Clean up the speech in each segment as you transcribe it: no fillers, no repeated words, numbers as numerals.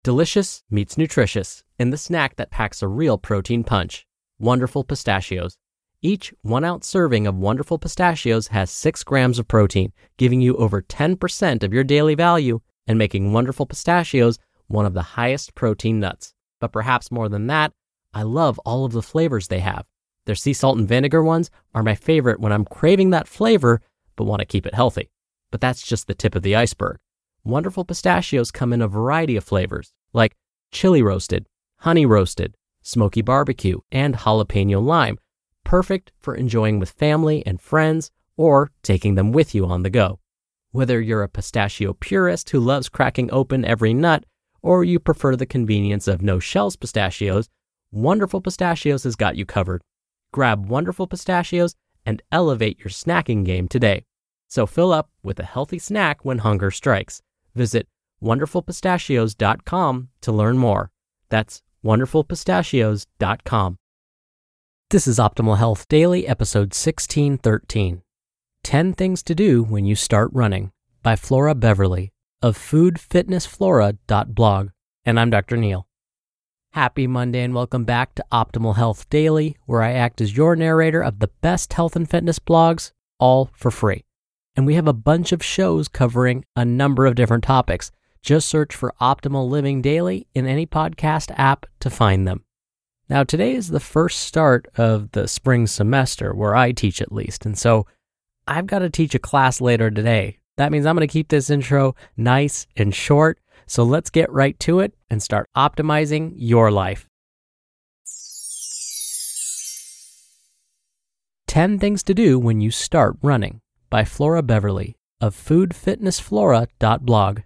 Delicious meets nutritious in the snack that packs a real protein punch. Wonderful Pistachios. Each 1-ounce serving of Wonderful Pistachios has 6 grams of protein, giving you over 10% of your daily value and making Wonderful Pistachios one of the highest protein nuts. But perhaps more than that, I love all of the flavors they have. Their sea salt and vinegar ones are my favorite when I'm craving that flavor but want to keep it healthy. But that's just the tip of the iceberg. Wonderful Pistachios come in a variety of flavors, like chili roasted, honey roasted, smoky barbecue, and jalapeno lime, perfect for enjoying with family and friends or taking them with you on the go. Whether you're a pistachio purist who loves cracking open every nut, or you prefer the convenience of no-shells pistachios, Wonderful Pistachios has got you covered. Grab Wonderful Pistachios and elevate your snacking game today. So fill up with a healthy snack when hunger strikes. Visit wonderfulpistachios.com to learn more. That's wonderfulpistachios.com. This is Optimal Health Daily, episode 1613. 10 Things to Do When You Start Running by Flora Beverly of foodfitnessflora.blog. And I'm Dr. Neal. Happy Monday and welcome back to Optimal Health Daily, where I act as your narrator of the best health and fitness blogs, all for free. And we have a bunch of shows covering a number of different topics. Just search for Optimal Living Daily in any podcast app to find them. Now, today is the first start of the spring semester, where I teach at least, and so I've got to teach a class later today. That means I'm going to keep this intro nice and short, so let's get right to it and start optimizing your life. 10 Things to Do When You Start Running by Flora Beverly of foodfitnessflora.blog.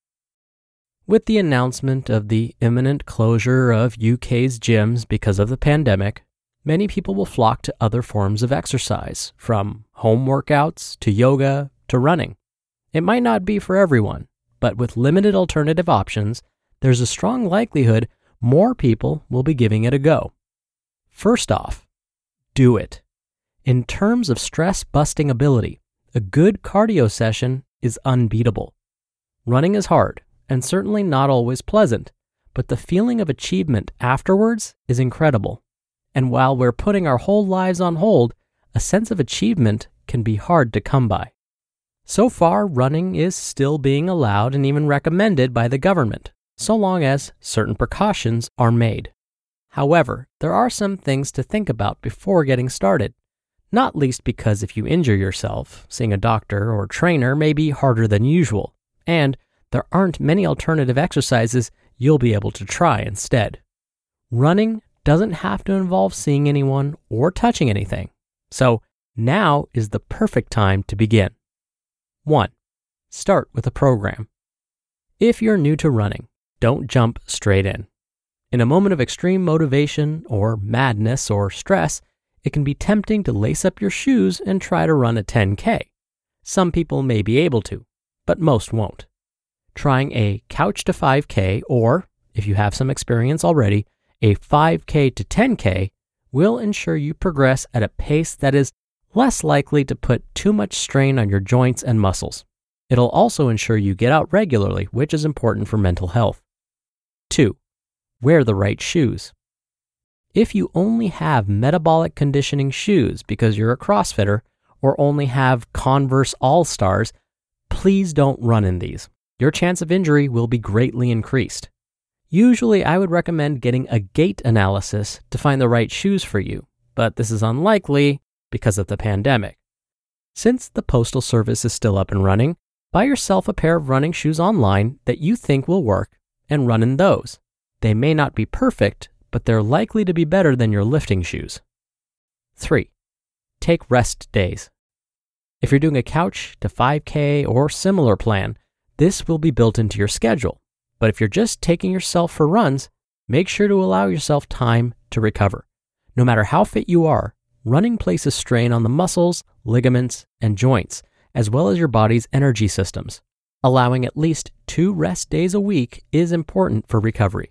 With the announcement of the imminent closure of UK's gyms because of the pandemic, many people will flock to other forms of exercise, from home workouts to yoga to running. It might not be for everyone, but with limited alternative options, there's a strong likelihood more people will be giving it a go. First off, do it. In terms of stress-busting ability, a good cardio session is unbeatable. Running is hard, and certainly not always pleasant, but the feeling of achievement afterwards is incredible. And while we're putting our whole lives on hold, a sense of achievement can be hard to come by. So far, running is still being allowed and even recommended by the government, so long as certain precautions are made. However, there are some things to think about before getting started, not least because if you injure yourself, seeing a doctor or trainer may be harder than usual, and there aren't many alternative exercises you'll be able to try instead. Running doesn't have to involve seeing anyone or touching anything, so now is the perfect time to begin. 1. Start with a program. If you're new to running, don't jump straight in. In a moment of extreme motivation or madness or stress, it can be tempting to lace up your shoes and try to run a 10K. Some people may be able to, but most won't. Trying a couch to 5K or, if you have some experience already, a 5K to 10K will ensure you progress at a pace that is less likely to put too much strain on your joints and muscles. It'll also ensure you get out regularly, which is important for mental health. 2. Wear the right shoes. If you only have metabolic conditioning shoes because you're a CrossFitter or only have Converse All-Stars, please don't run in these. Your chance of injury will be greatly increased. Usually, I would recommend getting a gait analysis to find the right shoes for you, but this is unlikely because of the pandemic. Since the Postal Service is still up and running, buy yourself a pair of running shoes online that you think will work and run in those. They may not be perfect, but they're likely to be better than your lifting shoes. 3. Take rest days. If you're doing a couch to 5K or similar plan, this will be built into your schedule. But if you're just taking yourself for runs, make sure to allow yourself time to recover. No matter how fit you are, running places strain on the muscles, ligaments, and joints, as well as your body's energy systems. Allowing at least 2 rest days a week is important for recovery.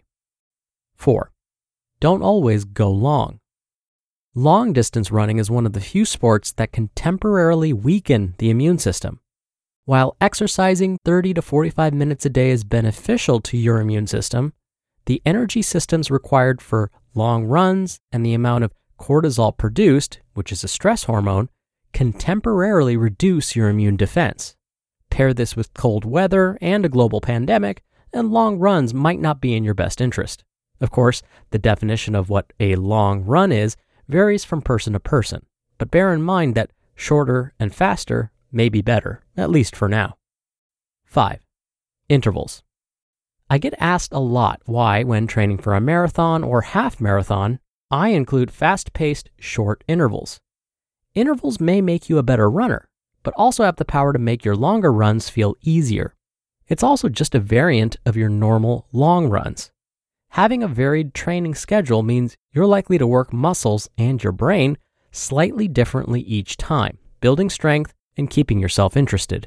4. Don't always go long. Long-distance running is one of the few sports that can temporarily weaken the immune system. While exercising 30 to 45 minutes a day is beneficial to your immune system, the energy systems required for long runs and the amount of cortisol produced, which is a stress hormone, can temporarily reduce your immune defense. Pair this with cold weather and a global pandemic, and long runs might not be in your best interest. Of course, the definition of what a long run is varies from person to person, but bear in mind that shorter and faster may be better, at least for now. 5. Intervals. I get asked a lot why, when training for a marathon or half marathon, I include fast-paced, short intervals. Intervals may make you a better runner, but also have the power to make your longer runs feel easier. It's also just a variant of your normal long runs. Having a varied training schedule means you're likely to work muscles and your brain slightly differently each time, building strength and keeping yourself interested.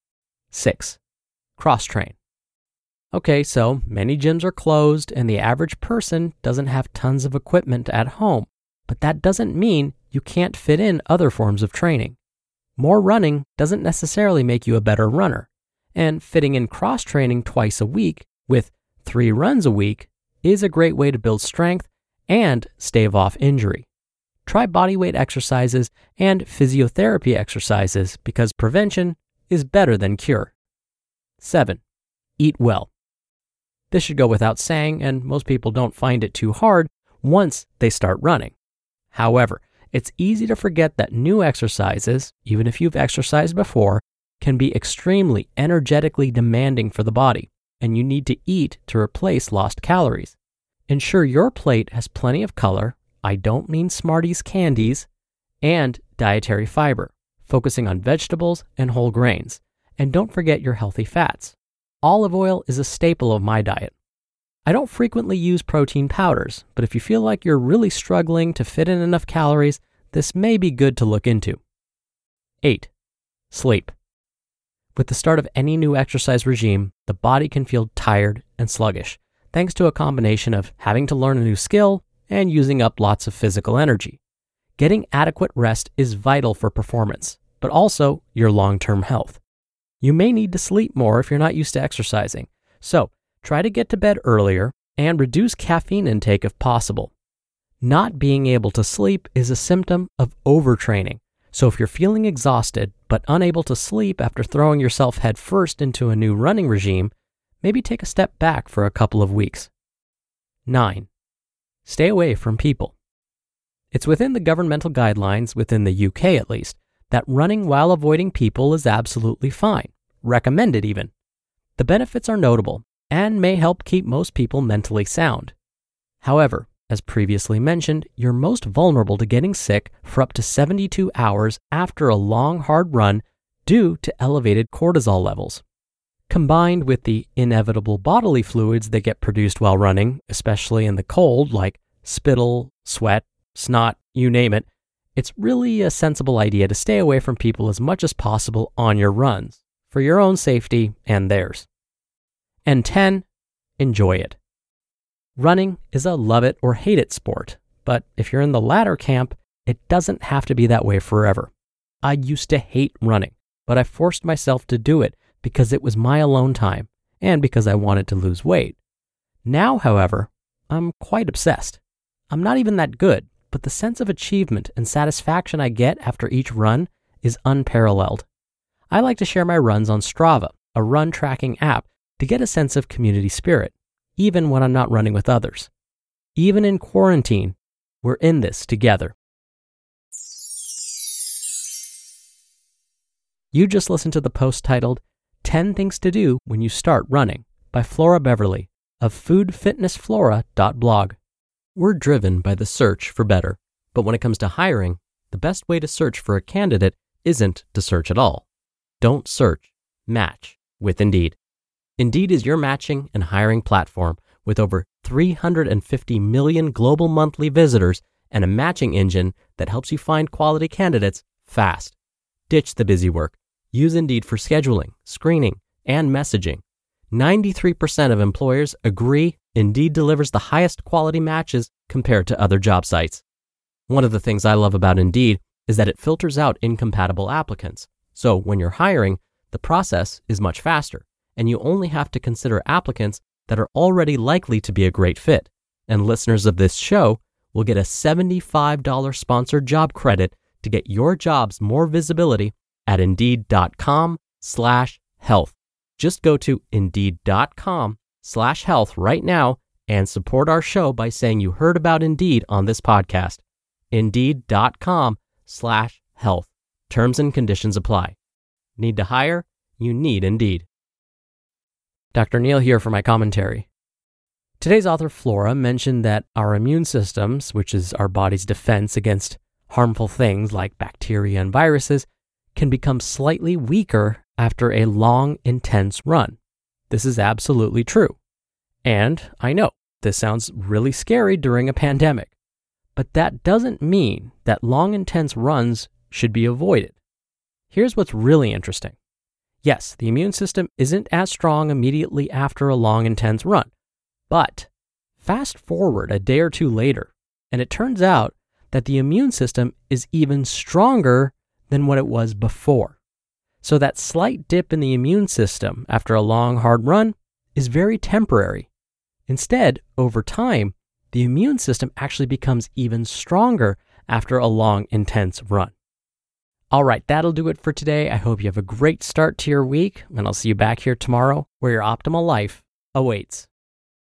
6. Cross-train. Okay, so many gyms are closed and the average person doesn't have tons of equipment at home, but that doesn't mean you can't fit in other forms of training. More running doesn't necessarily make you a better runner, and fitting in cross-training twice a week with 3 runs a week is a great way to build strength and stave off injury. Try bodyweight exercises and physiotherapy exercises because prevention is better than cure. 7. Eat well. This should go without saying, and most people don't find it too hard once they start running. However, it's easy to forget that new exercises, even if you've exercised before, can be extremely energetically demanding for the body, and you need to eat to replace lost calories. Ensure your plate has plenty of color, I don't mean Smarties candies, and dietary fiber, focusing on vegetables and whole grains. And don't forget your healthy fats. Olive oil is a staple of my diet. I don't frequently use protein powders, but if you feel like you're really struggling to fit in enough calories, this may be good to look into. 8. Sleep. With the start of any new exercise regime, the body can feel tired and sluggish, thanks to a combination of having to learn a new skill and using up lots of physical energy. Getting adequate rest is vital for performance, but also your long-term health. You may need to sleep more if you're not used to exercising, so try to get to bed earlier and reduce caffeine intake if possible. Not being able to sleep is a symptom of overtraining, so if you're feeling exhausted but unable to sleep after throwing yourself headfirst into a new running regime, maybe take a step back for a couple of weeks. 9. Stay away from people. It's within the governmental guidelines, within the UK at least, that running while avoiding people is absolutely fine, recommended even. The benefits are notable and may help keep most people mentally sound. However, as previously mentioned, you're most vulnerable to getting sick for up to 72 hours after a long, hard run due to elevated cortisol levels. Combined with the inevitable bodily fluids that get produced while running, especially in the cold, like spittle, sweat, snot, you name it, it's really a sensible idea to stay away from people as much as possible on your runs, for your own safety and theirs. And 10, enjoy it. Running is a love it or hate it sport, but if you're in the latter camp, it doesn't have to be that way forever. I used to hate running, but I forced myself to do it because it was my alone time and because I wanted to lose weight. Now, however, I'm quite obsessed. I'm not even that good, but the sense of achievement and satisfaction I get after each run is unparalleled. I like to share my runs on Strava, a run tracking app, to get a sense of community spirit, even when I'm not running with others. Even in quarantine, we're in this together. You just listened to the post titled 10 Things to Do When You Start Running by Flora Beverly of foodfitnessflora.blog. We're driven by the search for better, but when it comes to hiring, the best way to search for a candidate isn't to search at all. Don't search, match with Indeed. Indeed is your matching and hiring platform with over 350 million global monthly visitors and a matching engine that helps you find quality candidates fast. Ditch the busy work. Use Indeed for scheduling, screening, and messaging. 93% of employers agree Indeed delivers the highest quality matches compared to other job sites. One of the things I love about Indeed is that it filters out incompatible applicants. So when you're hiring, the process is much faster, and you only have to consider applicants that that are already likely to be a great fit, and listeners of this show will get a $75 sponsored job credit to get your jobs more visibility at Indeed.com/health. Just go to Indeed.com/health right now and support our show by saying you heard about Indeed on this podcast. Indeed.com/health. Terms and conditions apply. Need to hire? You need Indeed. Dr. Neal here for my commentary. Today's author Flora mentioned that our immune systems, which is our body's defense against harmful things like bacteria and viruses, can become slightly weaker after a long, intense run. This is absolutely true. And I know this sounds really scary during a pandemic, but that doesn't mean that long, intense runs should be avoided. Here's what's really interesting. Yes, the immune system isn't as strong immediately after a long, intense run, but fast forward a day or two later, and it turns out that the immune system is even stronger than what it was before. So that slight dip in the immune system after a long, hard run is very temporary. Instead, over time, the immune system actually becomes even stronger after a long, intense run. All right, that'll do it for today. I hope you have a great start to your week, and I'll see you back here tomorrow where your optimal life awaits.